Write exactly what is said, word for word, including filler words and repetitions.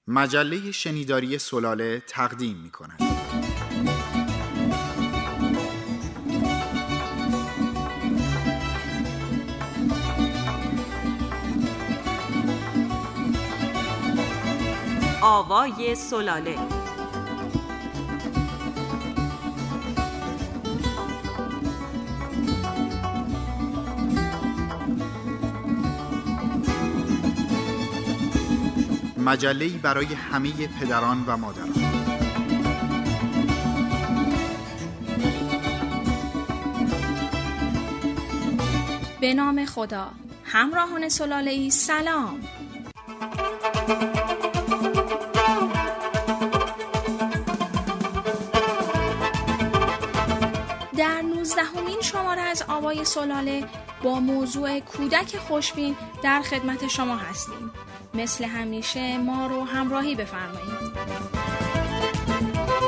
مجله شنیداری سلاله تقدیم می کند. آوای سلاله. مجله‌ای برای همه پدران و مادران. به نام خدا. همراهان سلاله‌ای سلام. در نوزدهمین شماره از آوای سلاله با موضوع کودک خوشبین در خدمت شما هستیم. مثل همیشه ما رو همراهی بفرمایید.